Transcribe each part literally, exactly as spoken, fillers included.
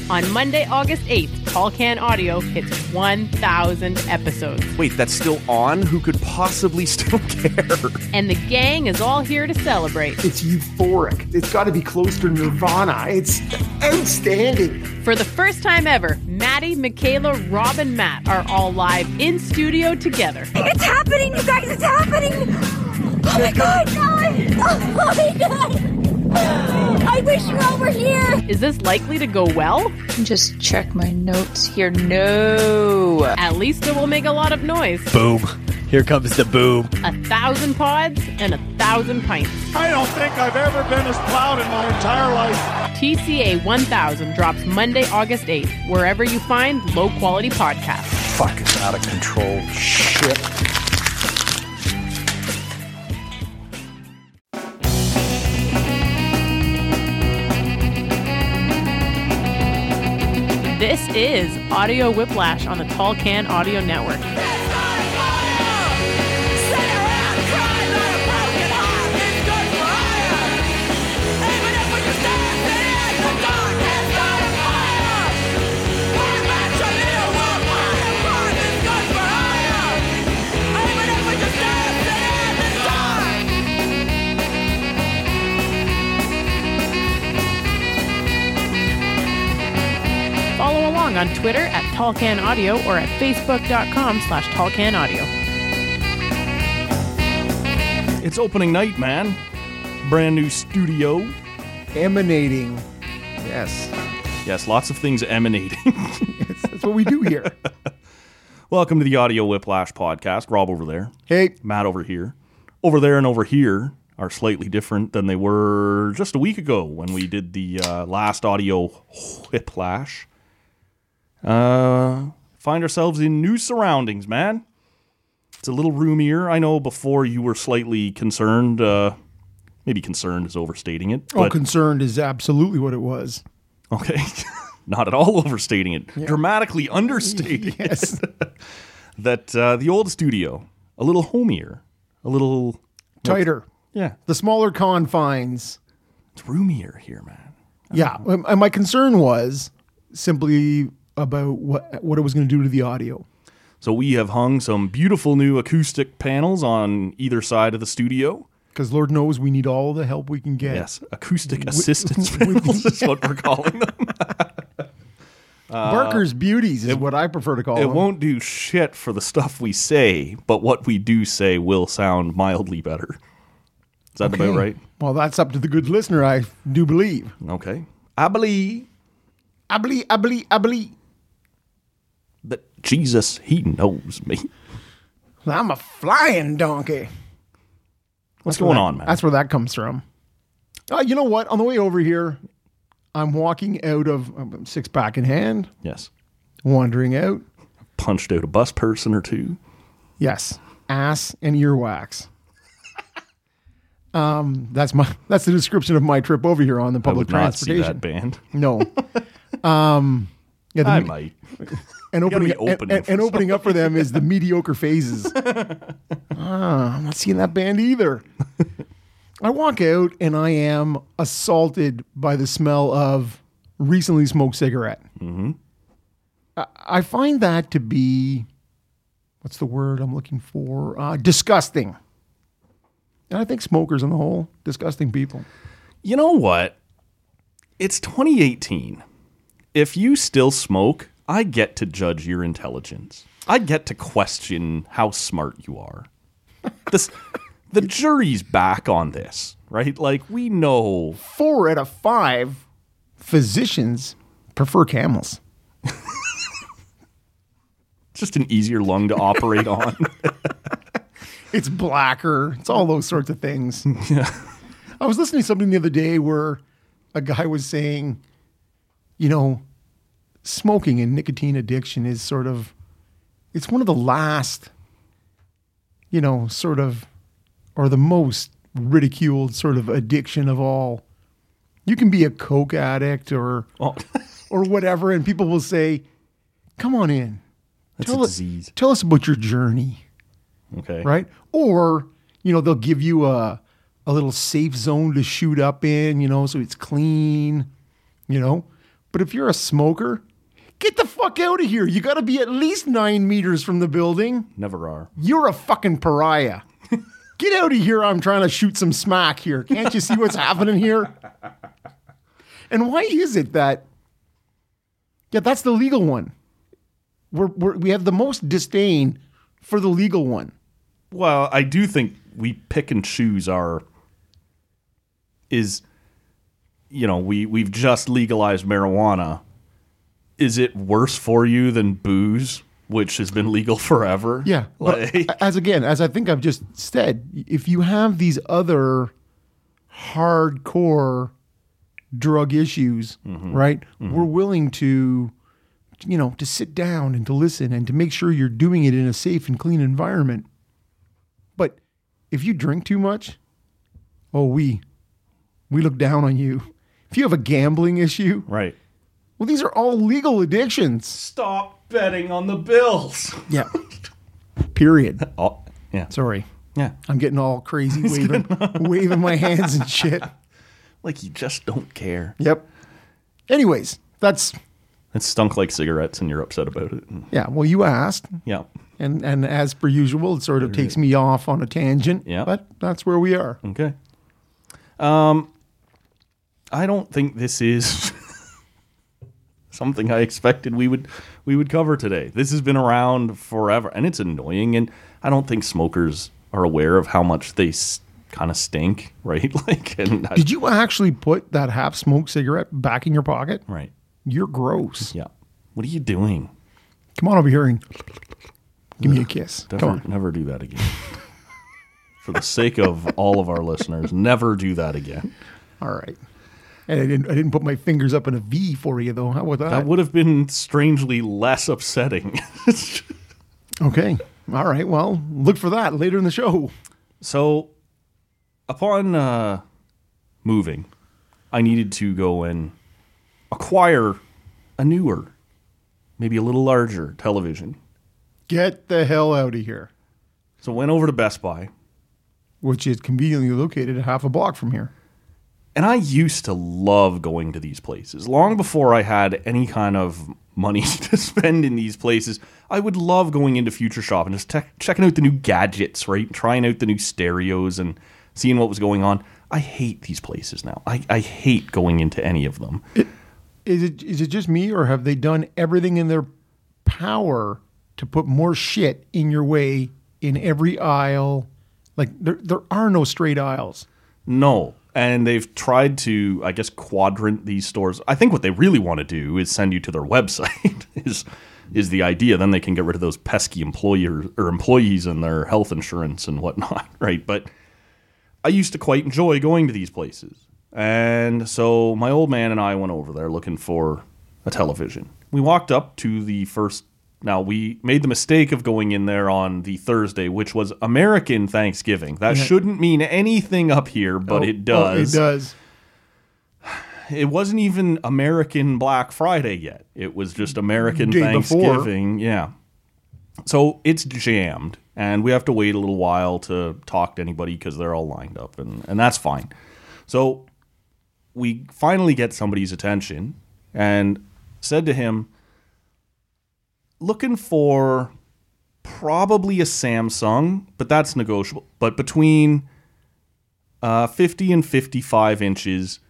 On Monday, August eighth, Tall Can Audio hits one thousand episodes. Wait, that's still on? Who could possibly still care? And the gang is all here to celebrate. It's euphoric. It's got to be close to Nirvana. It's outstanding. For the first time ever, Maddie, Michaela, Rob, and Matt are all live in studio together. It's happening, you guys! It's happening! Oh my god! Oh my god! I wish you all were here! Is this likely to go well? Just check my notes here. No. At least it will make a lot of noise. Boom. Here comes the boom. A thousand pods and a thousand pints. I don't think I've ever been as proud in my entire life. T C A one thousand drops Monday, August eighth, wherever you find low-quality podcasts. Fucking out of control shit. This is Audio Whiplash on the Tall Can Audio Network. Follow along on Twitter at Tall Can Audio or at facebook.com slash Tall Can Audio. It's opening night, man. Brand new studio. Emanating. Yes. Yes, lots of things emanating. Yes, that's what we do here. Welcome to the Audio Whiplash podcast. Rob over there. Hey. Matt over here. Over there and over here are slightly different than they were just a week ago when we did the uh, last Audio Whiplash. Uh, find ourselves in new surroundings, man. It's a little roomier. I know before you were slightly concerned. Uh, maybe concerned is overstating it. Oh, But, concerned is absolutely what it was. okay. Not at all overstating it. Yeah. Dramatically understating Yes. it. That uh, the old studio, a little homier, a little... Tighter. Yeah. The smaller confines. It's roomier here, man. Yeah. And my concern was simply about what what it was going to do to the audio. So we have hung some beautiful new acoustic panels on either side of the studio. Because Lord knows we need all the help we can get. Yes, acoustic assistance panels is what we're calling them. Barker's Beauties is it- what I prefer to call It them. won't do shit for the stuff we say, but what we do say will sound mildly better. Is that Okay. about right? Well, that's up to the good listener, I do believe. Okay. I believe I believe, I believe, I believe. that Jesus, he knows me. I'm a flying donkey. What's That's where going that- on, man? That's where that comes from. Uh, you know what? On the way over here, I'm walking out of um, six pack in hand, Yes. wandering out. Punched out a bus person or two. Yes, ass and earwax. um, that's my that's the description of my trip over here on the I public would not see transportation. that band. No. um, yeah, the, I might. and gotta opening be open and, and, for and opening up for them is the mediocre phases. Ah, I'm not seeing that band either. I walk out and I am assaulted by the smell of recently smoked cigarette. Mm-hmm. I, I find that to be, what's the word I'm looking for? Uh, disgusting. And I think smokers on the whole, disgusting people. You know what? It's twenty eighteen. If you still smoke, I get to judge your intelligence. I get to question how smart you are. This, the jury's back on this, right? Like, we know. Four out of five physicians prefer Camels. It's just an easier lung to operate on. It's blacker. It's all those sorts of things. Yeah. I was listening to something the other day where a guy was saying, you know, smoking and nicotine addiction is sort of, it's one of the last, you know, sort of, or the most ridiculed sort of addiction of all. You can be a coke addict or Oh, or whatever, and people will say, come on in. that's Tell a us, disease. tell us about your journey. Okay. Right? Or, you know, they'll give you a a little safe zone to shoot up in, you know, so it's clean, you know. But if you're a smoker, get the fuck out of here. You got to be at least nine meters from the building. Never are. You're a fucking pariah. Get out of here. I'm trying to shoot some smack here. Can't you see what's happening here? And why is it that, yeah, that's the legal one. We're, we're, we have the most disdain for the legal one. Well, I do think we pick and choose our, is, you know, we, we've just legalized marijuana. Is it worse for you than booze, which has been legal forever? Yeah. Like, But as again, as I think I've just said, if you have these other hardcore drug issues, Mm-hmm. right, we're willing to, you know, to sit down and to listen and to make sure you're doing it in a safe and clean environment. But if you drink too much, oh, we, we look down on you. If you have a gambling issue, right. well, these are all legal addictions. Stop betting on the Bills. Yeah. Period. Oh, yeah. Sorry. Yeah. I'm getting all crazy, waving, waving my hands and shit. Like you just don't care. Yep. Anyways, that's, It stunk like cigarettes and you're upset about it. yeah, well, you asked. Yeah. And and as per usual, it sort of takes me off on a tangent. Yeah. But that's where we are. Okay. Um, I don't think this is something I expected we would we would cover today. This has been around forever, and it's annoying. And I don't think smokers are aware of how much they s- kind of stink, right? Like, and I, Did you actually put that half-smoked cigarette back in your pocket? right? You're gross. Yeah. What are you doing? Come on over here and give me a kiss. Come Never, on. never do that again. For the sake of all of our listeners, never do that again. All right. And I didn't I didn't put my fingers up in a V for you, though. How about that? That would have been strangely less upsetting. Okay. All right. Well, look for that later in the show. So, upon uh, moving, I needed to go and acquire a newer, maybe a little larger television. Get the hell out of here. So, went over to Best Buy. Which is conveniently located a half a block from here. And I used to love going to these places. Long before I had any kind of money to spend in these places, I would love going into Future Shop and just te- checking out the new gadgets, right? Trying out the new stereos and seeing what was going on. I hate these places now. I, I hate going into any of them. Is it is it just me, or have they done everything in their power to put more shit in your way in every aisle? Like, there there are no straight aisles. No. And they've tried to, I guess, quadrant these stores. I think what they really want to do is send you to their website is is the idea. Then they can get rid of those pesky employers or employees and their health insurance and whatnot, right? But I used to quite enjoy going to these places. And so my old man and I went over there looking for a television. We walked up to the first. Now, we made the mistake of going in there on the Thursday, which was American Thanksgiving. That Yeah. shouldn't mean anything up here, but Oh, it does. Oh, it does. It wasn't even American Black Friday yet. It was just American Day Thanksgiving. Yeah. So it's jammed, and we have to wait a little while to talk to anybody because they're all lined up, and, and that's fine. So we finally get somebody's attention and said to him, looking for probably a Samsung, but that's negotiable. But between uh, fifty and fifty-five inches,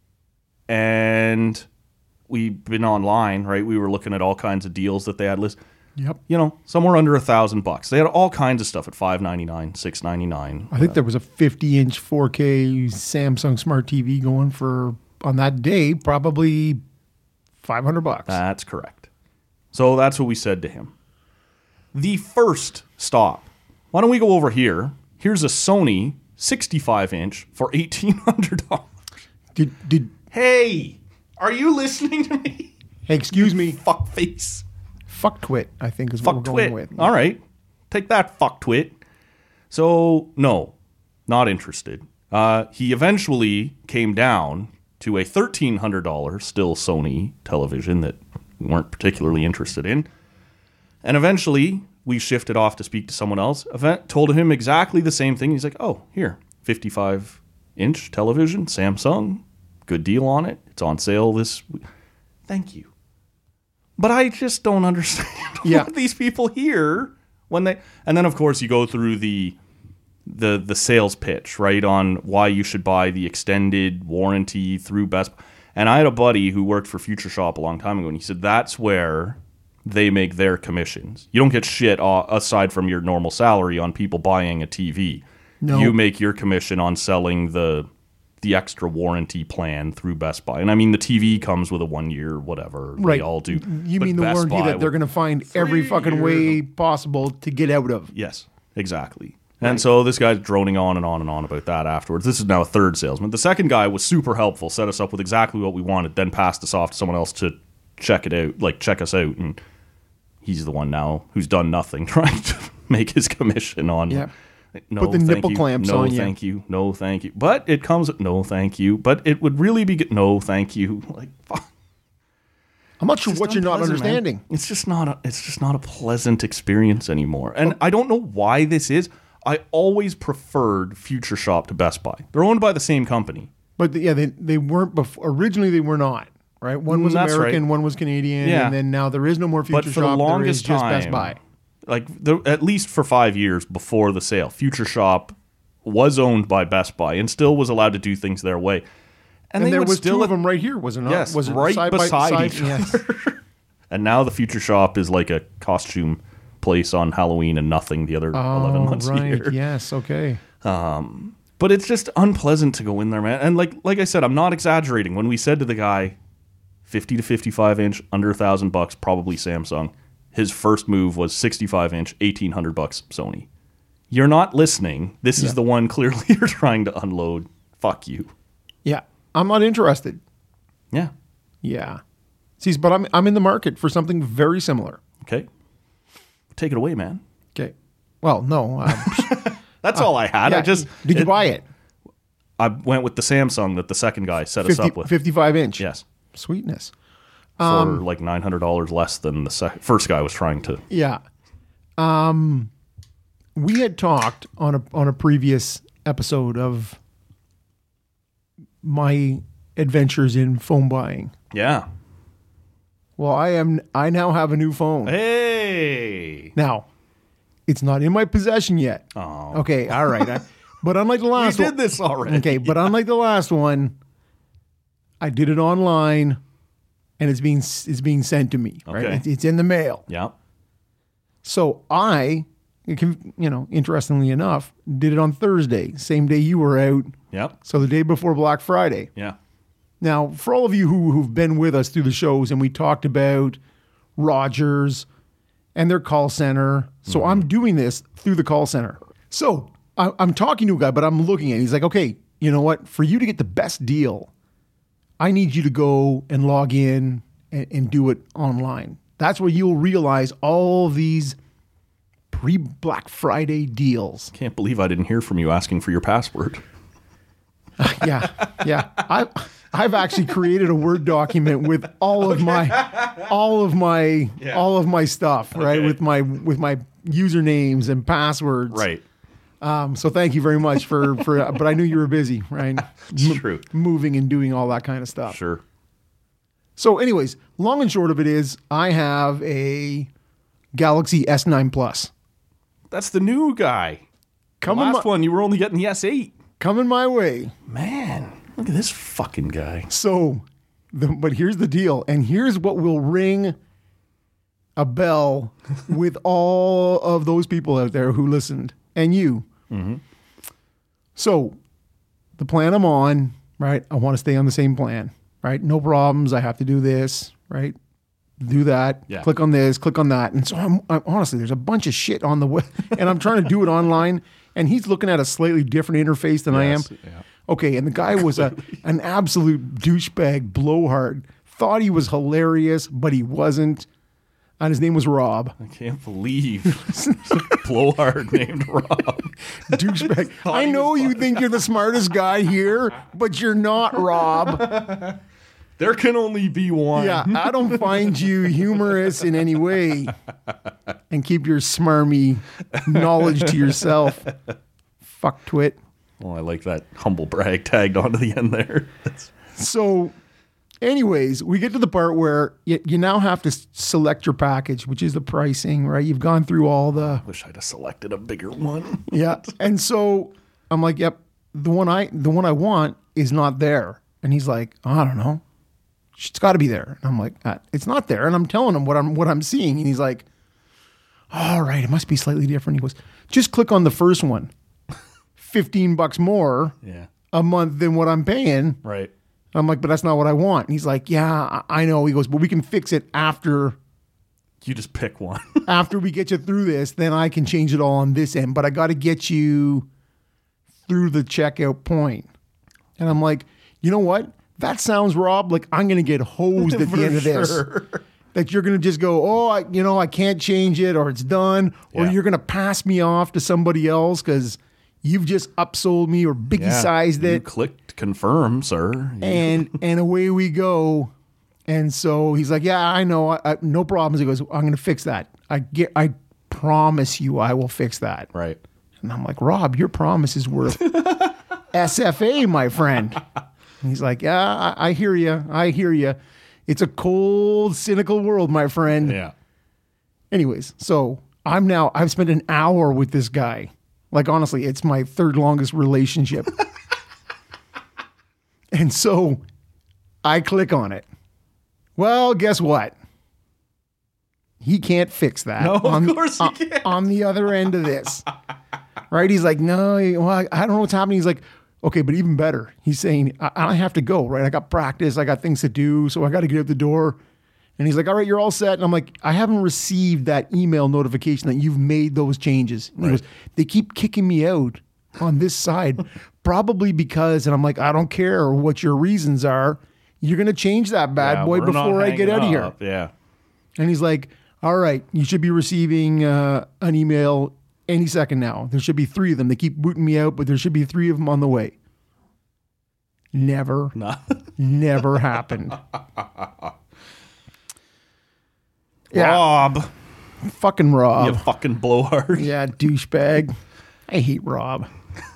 and we've been online, right? We were looking at all kinds of deals that they had listed. Yep. You know, somewhere under a thousand bucks. They had all kinds of stuff at five ninety-nine, six ninety-nine. I think there was a fifty-inch four K Samsung Smart T V going for, on that day, probably five hundred bucks. That's correct. So that's what we said to him. The first stop. Why don't we go over here? Here's a Sony sixty-five inch for eighteen hundred dollars. Did did Hey, are you listening to me? hey, excuse me, Fuck face. fuck twit, I think is what Fuck we're going twit. with. All right. Take that, fuck twit. So, no, not interested. Uh, he eventually came down to a thirteen hundred dollars still Sony television that we weren't particularly interested in. And eventually, we shifted off to speak to someone else. Event told him exactly the same thing. He's like, oh, here, fifty-five inch television, Samsung. Good deal on it. It's on sale this week. Thank you. But I just don't understand Yeah. what these people hear when they. And then, of course, you go through the the the sales pitch, right, on why you should buy the extended warranty through Best Buy. And I had a buddy who worked for Future Shop a long time ago, and he said that's where they make their commissions. You don't get shit uh, aside from your normal salary on people buying a T V. No. You make your commission on selling the the extra warranty plan through Best Buy. And I mean, the T V comes with a one year whatever. Right. They all do. You But mean the Best warranty Buy that they're will- going to find every fucking way possible to get out of. Yes, exactly. And so this guy's droning on and on and on about that afterwards. This is now a third salesman. The second guy was super helpful, set us up with exactly what we wanted, then passed us off to someone else to check it out, like check us out. And he's the one now who's done nothing, trying to make his commission on. Yeah. No, Put the thank nipple you. clamps no, on you. thank you. No, thank you. But it comes with no, thank you. But it would really be good. No, thank you. Like, fuck. I'm not sure It's what just you're not unpleasant, man. understanding. It's just not a, it's just not a pleasant experience anymore. And I don't know why this is. I always preferred Future Shop to Best Buy. They're owned by the same company. But the, yeah, they, they weren't before. Originally, they were not. Right? One was That's American, right. one was Canadian, Yeah. and then now there is no more Future But for Shop. the there is longest just time, Best Buy. like the, at least for five years before the sale, Future Shop was owned by Best Buy and still was allowed to do things their way. And, And they there would was still two of them right here, was it not? Yes, was it right side by beside side? each Yes. And now the Future Shop is like a costume place on Halloween and nothing the other eleven Oh, months a right. year. Yes. Okay. But it's just unpleasant to go in there, man. And like like I said, I'm not exaggerating. When we said to the guy, fifty to fifty-five inch, under a thousand bucks, probably Samsung. His first move was sixty-five inch, eighteen hundred bucks, Sony. You're not listening. This Yeah. is the one clearly you're trying to unload. Fuck you. Yeah. I'm not interested. Yeah. Yeah. See, but I'm I'm in the market for something very similar. Okay. Take it away, man. Okay. Well, no. Um, That's all I had. yeah, I just did you it- buy it? I went with the Samsung that the second guy set us fifty, up with. fifty-five inch. Yes. Sweetness. For like nine hundred dollars less than the sec- first guy was trying to. Yeah. Um, we had talked on a on a previous episode of my adventures in phone buying. Yeah. Well, I am. I now have a new phone. Hey. Now, it's not in my possession yet. Oh. Okay. All right. I, but unlike the We last did one, this already. okay. But unlike the last one, I did it online, and it's being it's being sent to me. Right. Okay. It's, it's in the mail. Yeah. So I, it can, you know, interestingly enough, did it on Thursday, same day you were out. Yep. So the day before Black Friday. Yeah. Now, for all of you who, who've been with us through the shows, and we talked about Rogers and their call center. So Mm-hmm. I'm doing this through the call center. So I, I'm talking to a guy, but I'm looking at it. He's like, okay, you know what? For you to get the best deal, I need you to go and log in and, and do it online. That's where you'll realize all these pre-Black Friday deals. Can't believe I didn't hear from you asking for your password. Yeah, yeah. I I've actually created a Word document with all of my all of my all of my stuff, right? Okay. With my with my usernames and passwords. Right. Um, so thank you very much for for but I knew you were busy, right? It's true. Moving and doing all that kind of stuff. Sure. So anyways, long and short of it is I have a Galaxy S nine Plus. That's the new guy. The Coming last my, one, you were only getting the S eight. coming my way. Man, look at this fucking guy. So, the, but here's the deal, and here's what will ring a bell with all of those people out there who listened, and you. Mm-hmm. So, the plan I'm on, right? I want to stay on the same plan, right? No problems. I have to do this, right? Do that. Yeah. Click on this. Click on that. And so, I'm, I'm honestly, there's a bunch of shit on the web, and I'm trying to do it online, and he's looking at a slightly different interface than Yes, I am. yeah. Okay, and the guy was a an absolute douchebag, blowhard. Thought he was hilarious, but he wasn't. And his name was Rob. I can't believe blowhard named Rob. Douchebag. I know you think you're the smartest guy here, but you're not, Rob. There can only be one. Yeah, I don't find you humorous in any way. And keep your smarmy knowledge to yourself. Fuck twit. Well, I like that humble brag tagged onto the end there. That's, So Anyways, we get to the part where you, you now have to s- select your package, which is the pricing, right? You've gone through all the Wish I'd have selected a bigger one. yeah, and so I'm like, yep, the one I the one I want is not there, and he's like, I don't know, it's got to be there, and I'm like, uh, it's not there, and I'm telling him what I'm what I'm seeing, and he's like, all right, it must be slightly different. He goes, just click on the first one, fifteen bucks more Yeah. a month than what I'm paying. Right. I'm like, but that's not what I want. And he's like, yeah, I I know. He goes, but we can fix it after You just pick one. after we get you through this. Then I can change it all on this end. But I got to get you through the checkout point. And I'm like, you know what? That sounds, Rob, like I'm going to get hosed at For the end of this. sure. That you're going to just go, oh, I, you know, I can't change it, or it's done, or Yeah. you're going to pass me off to somebody else because you've just upsold me or biggie Yeah. sized You it. clicked confirm, sir. You- and and away we go. And so he's like, yeah, I know, I, I, no problems. He goes, I'm going to fix that. I get, I promise you, I will fix that. Right. And I'm like, Rob, your promise is worth S F A, my friend. And he's like, yeah, I, I hear you, I hear you. It's a cold, cynical world, my friend. Yeah. Anyways, so I'm now, I've spent an hour with this guy. Like, honestly, it's my third longest relationship. And so I click on it. Well, guess what? He can't fix that. No, of on, course he on- can't. On the other end of this. Right? He's like, no, well, I I don't know what's happening. He's like, okay, but even better. He's saying, I, I have to go, right? I got practice. I got things to do. So I got to get out the door. And he's like, all right, you're all set. And I'm like, I haven't received that email notification that you've made those changes. And he goes, they keep kicking me out on this side, probably because, and I'm like, I don't care what your reasons are. You're going to change that bad Yeah, boy we're not before I get hanging out of here. up. Yeah. And he's like, all right, you should be receiving uh, an email any second now. There should be three of them. They keep booting me out, but there should be three of them on the way. Never, No. never happened. Yeah, Rob. fucking Rob. You fucking blowhard. Yeah, douchebag. I hate Rob.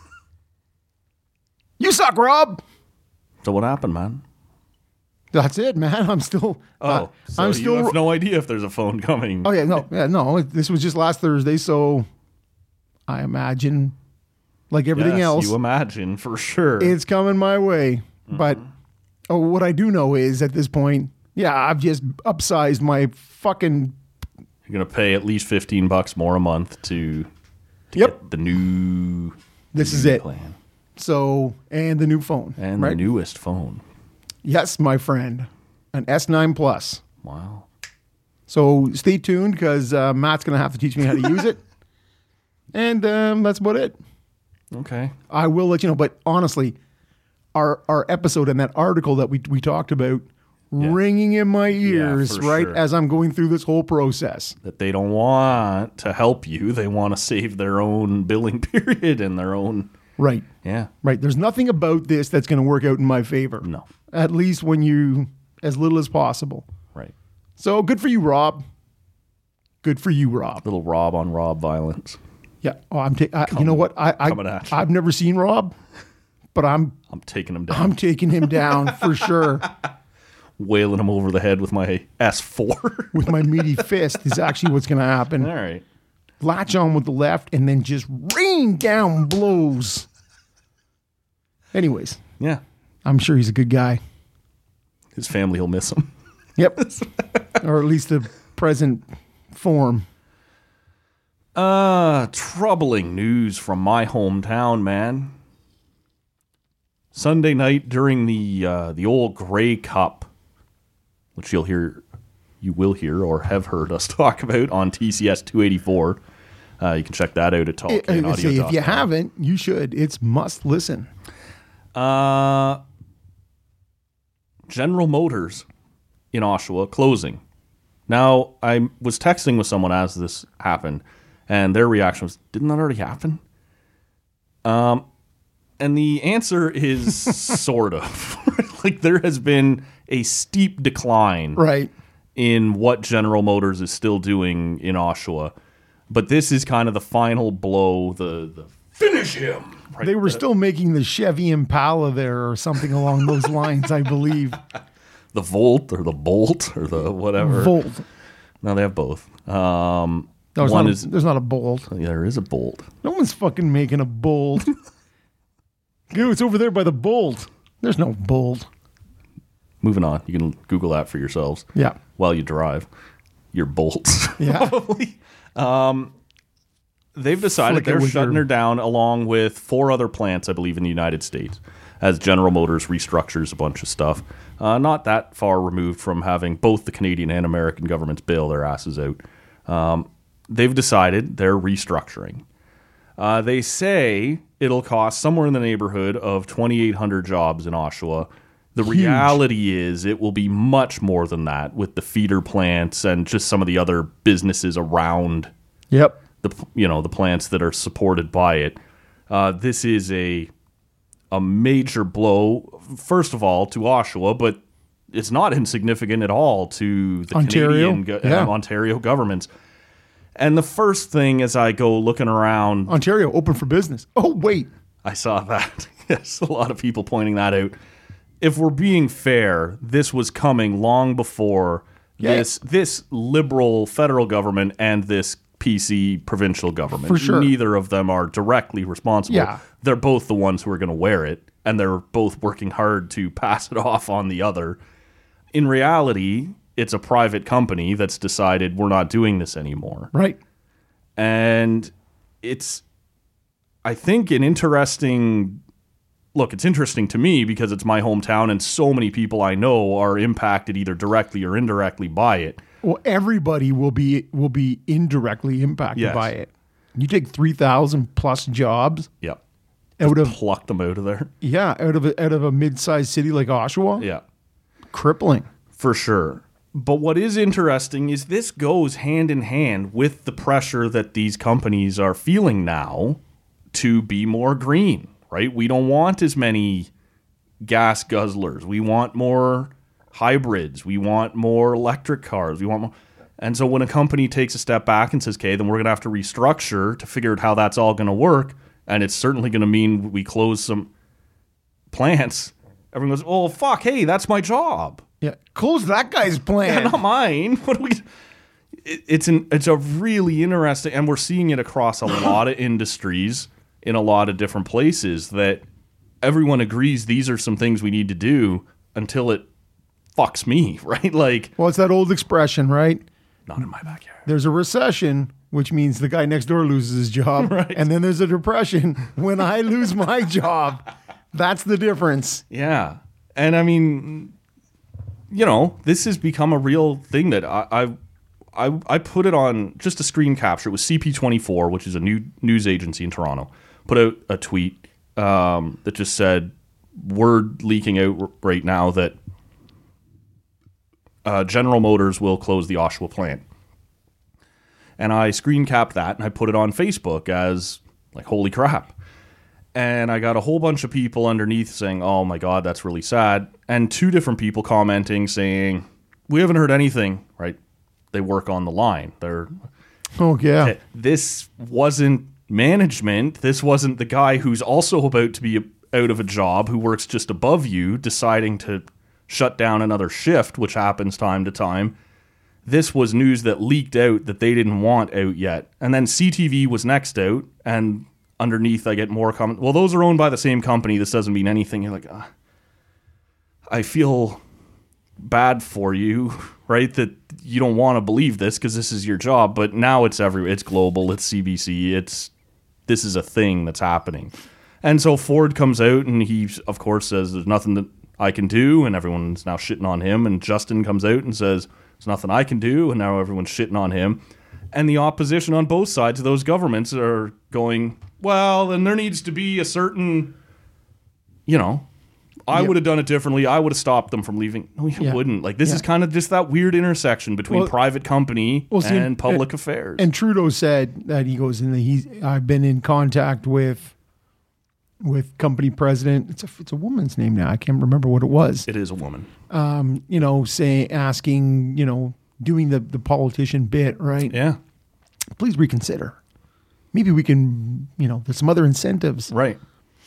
You suck, Rob. So what happened, man? That's it, man. I'm still. Oh, uh, so I'm you still. have no idea if there's a phone coming. Oh yeah, no, yeah, no. This was just last Thursday, so I imagine, like everything Yes, else, you imagine for sure. it's coming my way. But oh, what I do know is at this point, yeah, I've just upsized my fucking. You're gonna pay at least fifteen bucks more a month to, to Yep. get the new. This new is it. plan So and the new phone and right? the newest phone. Yes, my friend, an S nine Plus. Wow. So stay tuned because uh, Matt's going to have to teach me how to use it. And um, that's about it. Okay. I will let you know. But honestly, our our episode and that article that we, we talked about ringing in my ears, for right, sure. as I'm going through this whole process. That they don't want to help you. They want to save their own billing period and their own. Right. Yeah. Right. There's nothing about this that's going to work out in my favor. No. At least when you, as little as possible. Right. So good for you, Rob. Good for you, Rob. Little Rob on Rob violence. Yeah. Oh, I'm. Ta- I, you know what? I, coming I at you. I've never seen Rob, but I'm I'm taking him down. I'm taking him down for sure wailing him over the head with my S four. with my meaty fist. Is actually what's going to happen. All right. Latch on with the left and then just rain down blows. Anyways, Yeah. I'm sure he's a good guy. His family will miss him. Yep. Or at least the present form. Uh, troubling news from my hometown, man. Sunday night during the uh, the old Grey Cup, which you'll hear, you will hear or have heard us talk about on T C S two eighty-four. Uh, you can check that out at talk I- I and would audio. say if you haven't, you should. It's must listen. Uh, General Motors in Oshawa closing. Now, I was texting with someone as this happened, and their reaction was, didn't that already happen? Um, and the answer is sort of. Like, there has been a steep decline Right. in what General Motors is still doing in Oshawa. But this is kind of the final blow, the, the finish him. Right? They were still making the Chevy Impala there or something along those lines, I believe. the Volt or the Bolt or the whatever. Volt. No, they have both. Um, No, there's one not a, is there's not a Bolt. yeah, there is a Bolt. No one's fucking making a Bolt. Dude, it's over there by the Bolt. There's no Bolt. Moving on, you can Google that for yourselves. Yeah. While you drive your Bolts. Yeah. Probably. Um, they've decided Flick it they're with shutting your- her down along with four other plants, I believe, in the United States, as General Motors restructures a bunch of stuff. Uh, not that far removed from having both the Canadian and American governments bail their asses out. Um, they've decided they're restructuring. Uh, they say it'll cost somewhere in the neighborhood of twenty-eight hundred jobs in Oshawa. The Huge. reality is it will be much more than that with the feeder plants and just some of the other businesses around Yep. the you know the plants that are supported by it. Uh, this is a a major blow, first of all, to Oshawa, but it's not insignificant at all to the Ontario? Canadian go- Yeah. uh, Ontario governments. And the first thing as I go looking around, Ontario, open for business. Oh, wait. I saw that. Yes, a lot of people pointing that out. If we're being fair, this was coming long before Yeah. this this liberal federal government and this P C provincial government. For sure. Neither of them are directly responsible. Yeah. They're both the ones who are going to wear it, and they're both working hard to pass it off on the other. In reality, it's a private company that's decided we're not doing this anymore. Right. And it's, I think, an interesting look. It's interesting to me because it's my hometown and so many people I know are impacted either directly or indirectly by it. Well, everybody will be will be indirectly impacted Yes. by it. You take three thousand plus jobs Yep. out of Pluck them out of there. yeah out of a, out of a mid-sized city like Oshawa. Yeah, Crippling. for sure. But what is interesting is this goes hand in hand with the pressure that these companies are feeling now to be more green, right? We don't want as many gas guzzlers. We want more hybrids. We want more electric cars. We want more. And so when a company takes a step back and says, okay, then we're going to have to restructure to figure out how that's all going to work, and it's certainly going to mean we close some plants, everyone goes, oh, fuck, hey, that's my job. Yeah. Close that guy's Yeah, plan. not mine. What do we? It, it's an it's a really interesting, and we're seeing it across a lot of industries in a lot of different places that everyone agrees these are some things we need to do until it fucks me, right? Like, Well, it's that old expression, right? not in my backyard. There's a recession, which means the guy next door loses his job. Right. And then there's a depression when I lose my job. That's the difference. Yeah, and I mean, you know, this has become a real thing that I. I I, I put it on just a screen capture. It was C P twenty-four, which is a new news agency in Toronto, put out a tweet um, that just said, word leaking out r- right now that uh, General Motors will close the Oshawa plant. And I screen capped that and I put it on Facebook as like, holy crap. And I got a whole bunch of people underneath saying, oh my God, that's really sad. And two different people commenting saying, we haven't heard anything, right? They work on the line. They're Oh, yeah. this wasn't management. This wasn't the guy who's also about to be out of a job, who works just above you, deciding to shut down another shift, which happens time to time. This was news that leaked out that they didn't want out yet. And then C T V was next out, and underneath I get more comments. Well, those are owned by the same company. This doesn't mean anything. You're like, uh, I feel bad for you, right? That you don't want to believe this because this is your job, but now it's everywhere. It's global. It's C B C. It's this is a thing that's happening. And so Ford comes out and he, of course, says there's nothing that I can do, and everyone's now shitting on him. And Justin comes out and says there's nothing I can do, and now everyone's shitting on him. And the opposition on both sides of those governments are going, well, then there needs to be a certain, you know, I Yeah. would have done it differently. I would have stopped them from leaving. No, you Yeah. wouldn't. Like, this Yeah. is kind of just that weird intersection between Well- private company Well, see, and and- public affairs. And Trudeau said that he goes in the, he's, I've been in contact with, with company president. It's a, it's a woman's name now. I can't remember what it was. it is a woman. Um, you know, saying, asking, you know, doing the, the politician bit, right? Yeah, Please reconsider. Maybe we can, you know, there's some other incentives. right.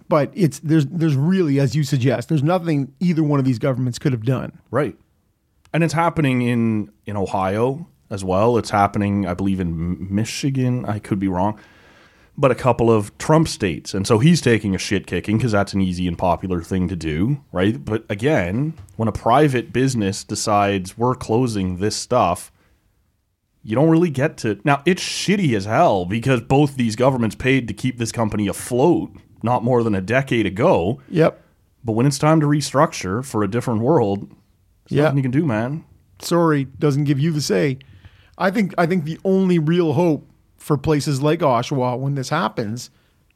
But it's there's there's really, as you suggest, there's nothing either one of these governments could have done. Right. And it's happening in, in Ohio as well. It's happening, I believe, in Michigan. I could be wrong. But a couple of Trump states. And so he's taking a shit kicking because that's an easy and popular thing to do, right? But again, when a private business decides we're closing this stuff, you don't really get to... Now, it's shitty as hell because both these governments paid to keep this company afloat not more than a decade ago. Yep. But when it's time to restructure for a different world, there's Yeah. nothing you can do, man. Sorry, doesn't give you the say. I think I think the only real hope for places like Oshawa when this happens,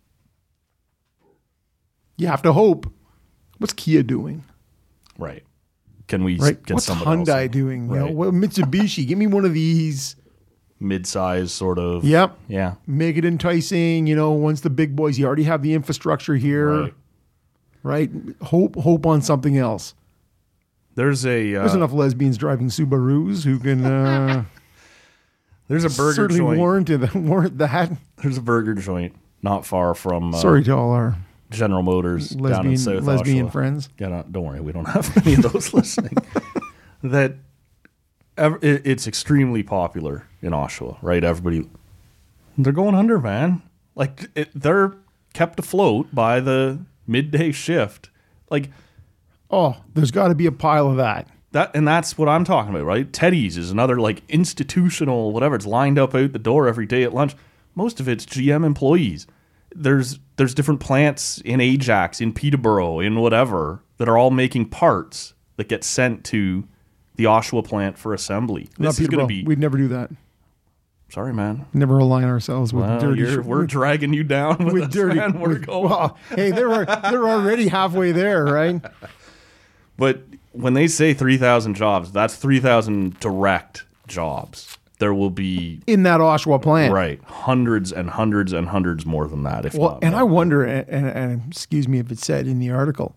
you have to hope. What's Kia doing? Right. Can we Right. get What's someone else Hyundai in? doing? You know, Right. what, Mitsubishi, give me one of these. Mid-size sort of. Yep. Yeah. Make it enticing. You know, once the big boys, you already have the infrastructure here. Right. Right. Hope hope on something else. There's a uh, There's enough lesbians driving Subarus who can uh, there's a burger certainly joint. warrant, it, warrant that. There's a burger joint not far from uh, Sorry to all our General Motors down in lesbian South lesbian Oshawa. friends. Yeah, no, don't worry, we don't have any of those listening. That ev- it, it's extremely popular in Oshawa, right? Everybody, they're going under, man. Like it, they're kept afloat by the midday shift, like Oh, there's got to be a pile of that. that, and that's what I'm talking about, right? Teddy's is another like institutional whatever. It's lined up out the door every day at lunch. Most of it's G M employees. There's there's different plants in Ajax, in Peterborough, in whatever that are all making parts that get sent to the Oshawa plant for assembly. Not This is going Peterborough. to be. We'd never do that. Sorry, man. Never align ourselves with Well, dirty. you're- shit. we're with, dragging you down with, with us, dirty. man. We're with- going. well, hey, they're they're already halfway there, right? But when they say three thousand jobs, that's three thousand direct jobs. There will be, In that Oshawa plant, right, hundreds and hundreds and hundreds more than that. If Well, not and more. I wonder, and, and, and excuse me if it said in the article,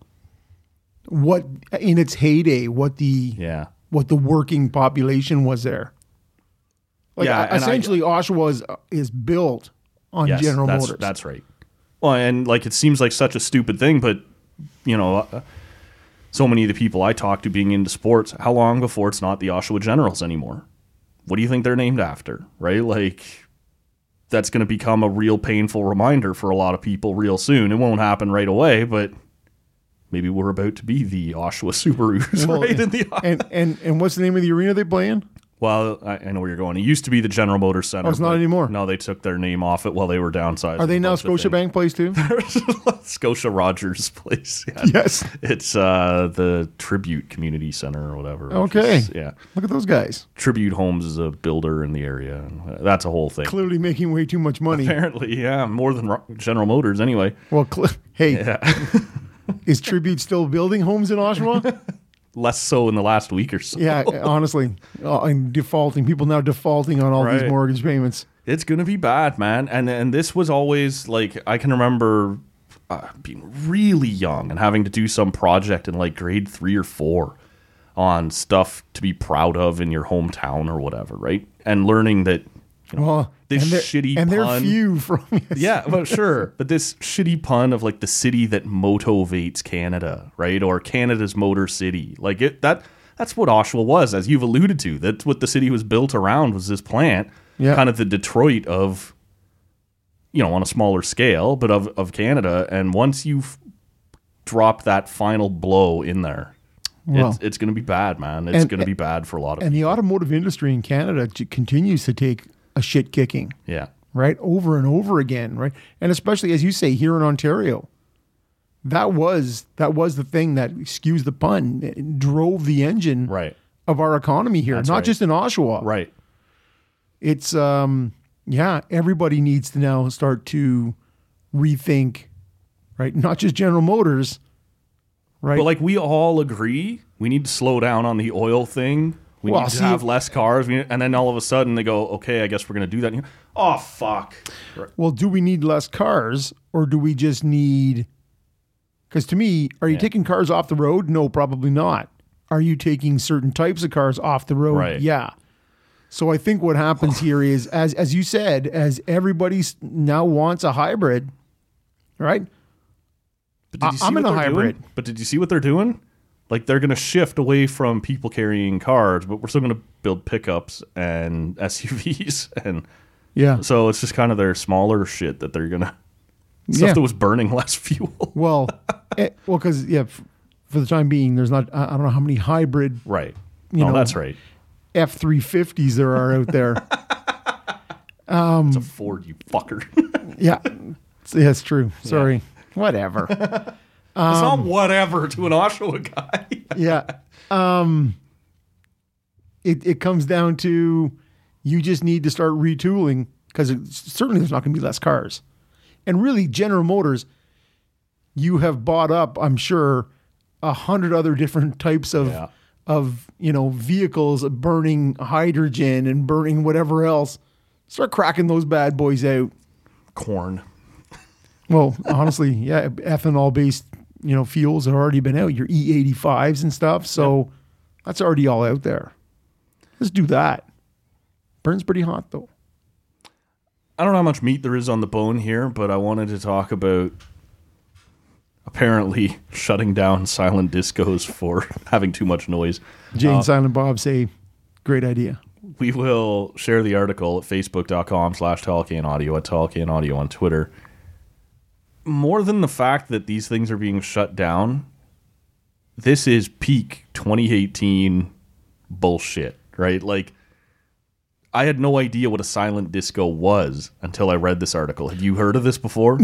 what in its heyday, what the Yeah. what the working population was there. Like Yeah, uh, and I- essentially, Oshawa is, is built on Yes, General that's, Motors. That's right. Well, and like it seems like such a stupid thing, but you know, uh, so many of the people I talk to being into sports, how long before it's not the Oshawa Generals anymore? What do you think they're named after, right? Like that's going to become a real painful reminder for a lot of people real soon. It won't happen right away, but maybe we're about to be the Oshawa Subarus, Well, right? In the and and and what's the name of the arena they play in? Well, I, I know where you're going. It used to be the General Motors Center. Oh, it's not but anymore. No, they took their name off it while they were downsizing. Are they a now bunch of things. Scotiabank Place too? Scotia Rogers Place. Yeah. Yes. It's uh, the Tribute Community Center or whatever. which Okay. is- yeah. Look at those guys. Tribute Homes is a builder in the area. And that's a whole thing. Clearly making way too much money. Apparently, yeah. More than Ro- General Motors anyway. Well, cl- hey, Yeah. is Tribute still building homes in Oshawa? Less so in the last week or so. Yeah, honestly, uh, I'm defaulting. People now defaulting on all Right. these mortgage payments. It's gonna be bad, man. And and this was always like I can remember uh, being really young and having to do some project in like grade three or four on stuff to be proud of in your hometown or whatever, right? And learning that you know, Well, this and they're, shitty and they're pun. few from Yeah, but sure. But this shitty pun of like the city that motivates Canada, right? Or Canada's Motor City. Like it that that's what Oshawa was, as you've alluded to. That's what the city was built around, was this plant. Yeah. Kind of the Detroit of, you know, on a smaller scale, but of, of Canada. And once you've dropped that final blow in there, Well, it's, it's going to be bad, man. It's and- going to be bad for a lot of and people. the automotive industry in Canada j- continues to take a shit kicking, Yeah. right? Over and over again, right? And especially as you say here in Ontario, that was that was the thing that, excuse the pun, it drove the engine Right. of our economy here, That's not right. just in Oshawa. Right. It's um yeah, everybody needs to now start to rethink, right? Not just General Motors, right? But like we all agree, we need to slow down on the oil thing. We Well, need to see- have less cars. We, and then all of a sudden they go, okay, I guess we're going to do that. And you- oh, fuck. Well, do we need less cars or do we just need? Because to me, are you Yeah. taking cars off the road? No, probably not. Are you taking certain types of cars off the road? Right. Yeah. So I think what happens here is, as as you said, as everybody s- now wants a hybrid, right? But did you see I'm what in a they're hybrid. doing? But did you see what they're doing? Like, they're going to shift away from people carrying cars, but we're still going to build pickups and S U Vs. And Yeah. so it's just kind of their smaller shit that they're going to, stuff Yeah. that was burning less fuel. Well, eh, well, because yeah, f- for the time being, there's not. I I don't know how many hybrid Right. You No, know, that's right. F three fifties there are out there. It's a Ford, you fucker. Yeah, it's, yeah, it's true. Sorry. Whatever. it's not whatever to an Oshawa guy. Yeah. Um, it it comes down to you just need to start retooling because certainly there's not going to be less cars, and really General Motors, you have bought up, I'm sure, a hundred other different types of Yeah. of you know vehicles burning hydrogen and burning whatever else. Start cracking those bad boys out. Corn. Well, honestly, yeah, ethanol based, you know, fuels have already been out, your E eighty-fives and stuff. So that's already all out there. Let's do that. Burns pretty hot though. I don't know how much meat there is on the bone here, but I wanted to talk about apparently shutting down silent discos for having too much noise. Jay and Uh, Silent Bob say, great idea. We will share the article at facebook.com slash Talcan Audio, at Talcan Audio on Twitter. More than the fact that these things are being shut down, this is peak twenty eighteen bullshit, right? Like, I had no idea what a silent disco was until I read this article. Had you heard of this before?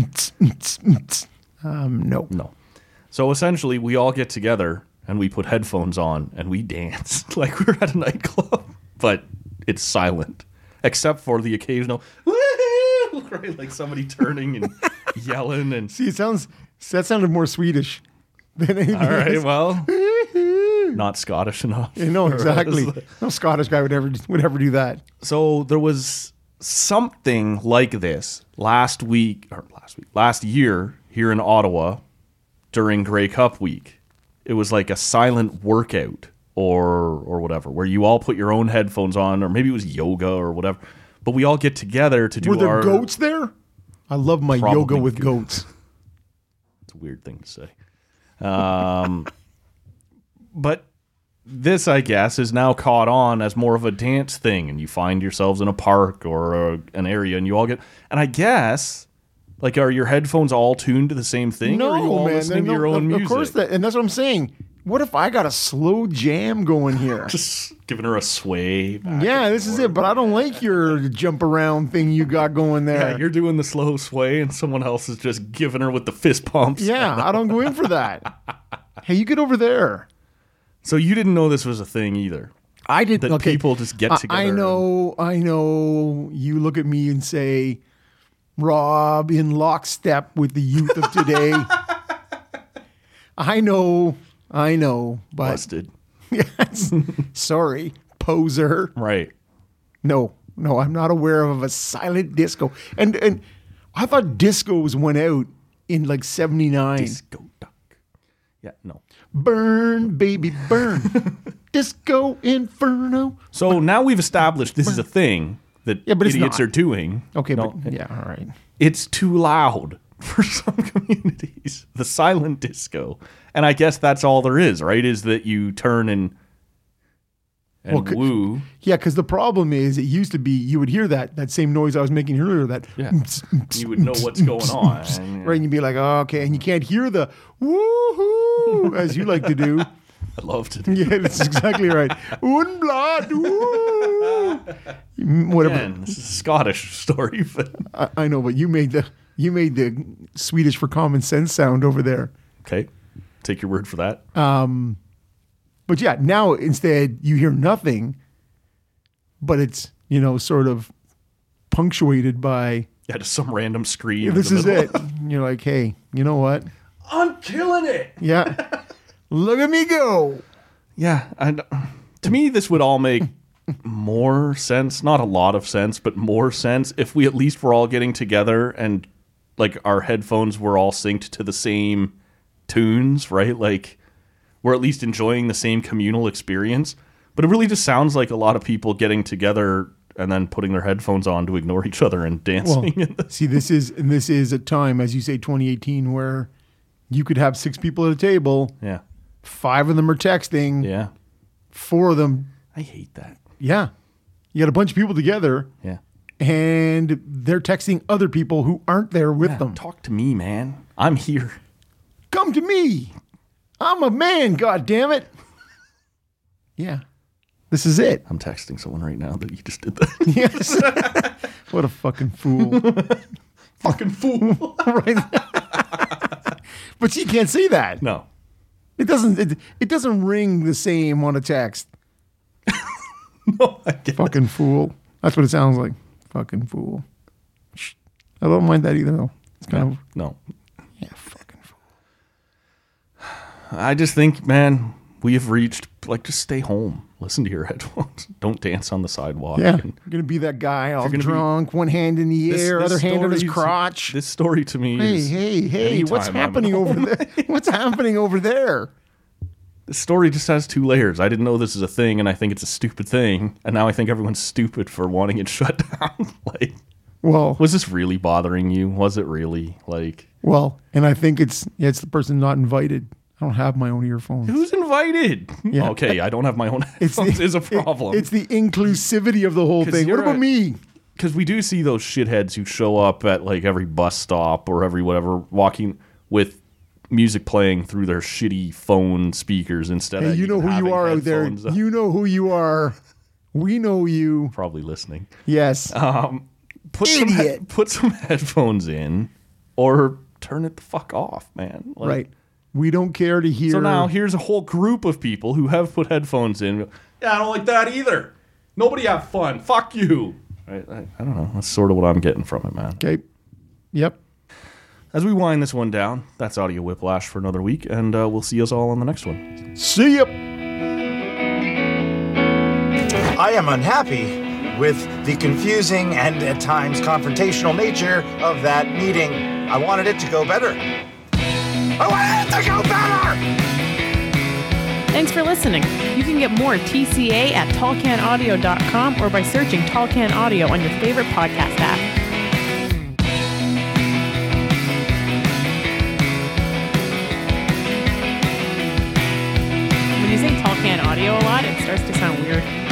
Um, no. No. So essentially, we all get together and we put headphones on and we dance like we're at a nightclub, but it's silent, except for the occasional woo-hoo, right? Like somebody turning and yelling and. See, it sounds, that sounded more Swedish than anything All right, else. well, not Scottish enough. You know, for exactly. us. No Scottish guy would ever would ever do that. So there was something like this last week, or last week, last year here in Ottawa during Grey Cup week. It was like a silent workout or or whatever, where you all put your own headphones on, or maybe it was yoga or whatever. But we all get together to do Were there our. goats there? I love my Probably yoga with go- goats. It's a weird thing to say. Um, but this, I guess, is now caught on as more of a dance thing, and you find yourselves in a park or a, an area, and you all get. And I guess, like, are your headphones all tuned to the same thing? or are you No, all man. listening no, to your own of, music? Of course, that, and that's what I'm saying. What if I got a slow jam going here? Just giving her a sway. back Yeah, and this is forth. it. But I don't like your jump around thing you got going there. Yeah, you're doing the slow sway, and someone else is just giving her with the fist pumps. Yeah, I don't go in for that. Hey, you get over there. So you didn't know this was a thing either. I did. That okay. people just get I- together. I know. I know. You look at me and say, "Rob, in lockstep with the youth of today." I know. I know. But Busted. yes, sorry, poser. Right. No, no, I'm not aware of a silent disco. And and I thought discos went out in like seventy-nine. Disco duck. Yeah, no. Burn, baby, burn. Disco Inferno. So now we've established this is a thing that Yeah, but it's idiots not. are doing. Okay, No, but yeah, all right. it's too loud for some communities. The silent disco. And I guess that's all there is, right? Is that you turn and and Well, c- woo. Yeah, because the problem is it used to be you would hear that that same noise I was making earlier, that Yeah. You would know what's going on. right, and you'd be like, oh, okay, and you can't hear the woohoo as you like to do. I love to do Yeah, that's exactly right. Un blood, woo. Whatever. Again, this is a Scottish story, but I, I know, but you made the you made the Swedish for common sense sound over there. okay. Take your word for that. But yeah, now instead you hear nothing, but it's, you know, sort of punctuated by Yeah, just some random scream. in this the is middle. it. You're like, hey, you know what? I'm killing it. Yeah. Look at me go. Yeah, and to me, this would all make more sense. Not a lot of sense, but more sense if we at least were all getting together and like our headphones were all synced to the same tunes, right? Like we're at least enjoying the same communal experience. But it really just sounds like a lot of people getting together and then putting their headphones on to ignore each other and Well, dancing. in the- see, this is and this is a time, as you say, twenty eighteen, where You could have six people at a table. Yeah. Five of them are texting. Yeah. Four of them. I hate that. Yeah. You got a bunch of people together. Yeah. And they're texting other people who aren't there with Yeah, them. Talk to me, man. I'm here. Come to me. I'm a man, God damn it. Yeah. This is it. I'm texting someone right now that you just did that. Yes. What a fucking fool. Fucking fool. Right. But she can't see that. No. It doesn't it, it doesn't ring the same on a text. No, I get Fucking fool. That's what it sounds like. Fucking fool. Shh. I don't mind that either though. It's kind of No. yeah, fucking fool. I just think, man, we have reached, like, just stay home. Listen to your headphones. Don't dance on the sidewalk. Yeah. And You're gonna be that guy all gonna be- drunk, one hand in the this- air, this other hand on his story's- crotch. This story to me Hey, is... hey, hey, what's anytime I'm happening at over home. there? What's happening over there? This story just has two layers. I didn't know this is a thing, and I think it's a stupid thing. And now I think everyone's stupid for wanting it shut down. Like, Well, was this really bothering you? Was it really? Like, well, and I think it's yeah, it's the person not invited. I don't have my own earphones. who's invited? Yeah. Okay, I don't have my own It's headphones the- is a it- problem. it's the inclusivity of the whole 'Cause thing. What you're about a- me? Because we do see those shitheads who show up at, like, every bus stop or every whatever, walking with music playing through their shitty phone speakers instead Hey, of you know even who you having are out there. headphones on. You know who you are. We know you. Probably listening. Yes. Um, put some he- Idiot. put some headphones in, or turn it the fuck off, man. Like, Right. We don't care to hear. So now here's a whole group of people who have put headphones in. Yeah, I don't like that either. Nobody have fun. Fuck you. I, I, I don't know. That's sort of what I'm getting from it, man. Okay. Yep. As we wind this one down, that's Audio Whiplash for another week, and uh, we'll see us all on the next one. See ya. I am unhappy with the confusing and at times confrontational nature of that meeting. I wanted it to go better. I wanted it to go better! Thanks for listening. You can get more T C A at tall can audio dot com or by searching Tall Can Audio on your favorite podcast app. When you say Tall Can Audio a lot, it starts to sound weird.